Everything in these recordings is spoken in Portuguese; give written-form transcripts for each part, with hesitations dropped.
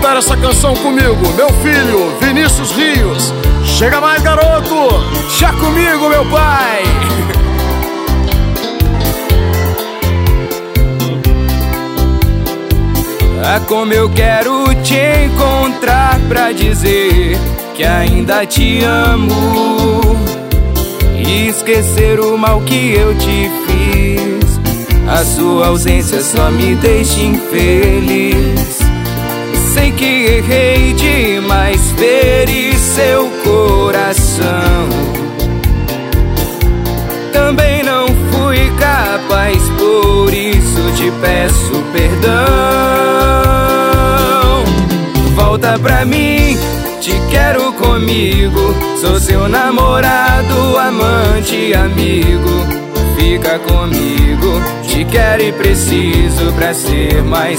cantar essa canção comigo, meu filho Vinícius Rios. Chega mais, garoto, já comigo, meu pai. Ah, como eu quero te encontrar pra dizer que ainda te amo e esquecer o mal que eu te fiz. A sua ausência só me deixa infeliz. Sei que errei demais, feri seu coração. Também não fui capaz, por isso te peço perdão. Volta pra mim, te quero comigo. Sou seu namorado, amante, amigo. Fica comigo, te quero e preciso pra ser mais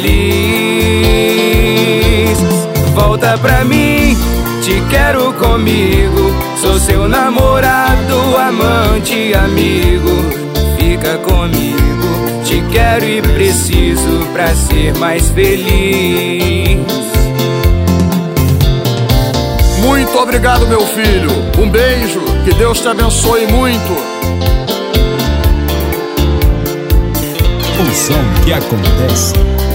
feliz. Volta pra mim, te quero comigo. Sou seu namorado, amante, amigo. Fica comigo, te quero e preciso pra ser mais feliz. Muito obrigado, meu filho. Um beijo, que Deus te abençoe muito. O som que acontece.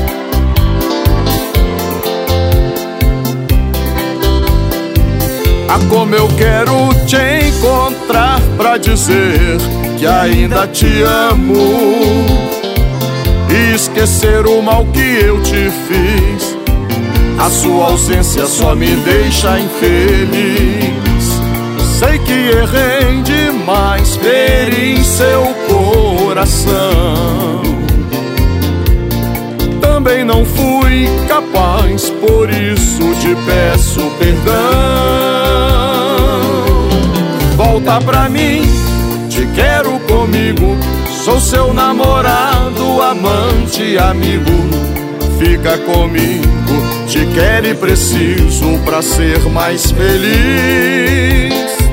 Ah, como eu quero te encontrar pra dizer que ainda te amo e esquecer o mal que eu te fiz. A sua ausência só me deixa infeliz. Sei que errei demais, feri seu coração. Também não fui capaz, por isso te peço perdão. Volta pra mim, te quero comigo. Sou seu namorado, amante, amigo. Fica comigo, te quero e preciso pra ser mais feliz.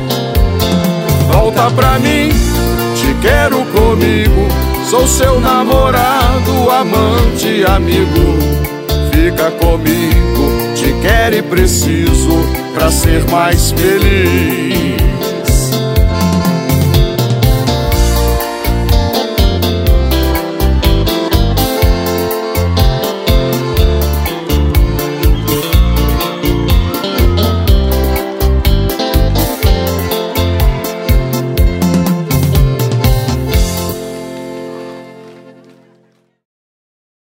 Volta pra mim, te quero comigo. Sou seu namorado, amante, amigo. Fica comigo, te quero e preciso pra ser mais feliz.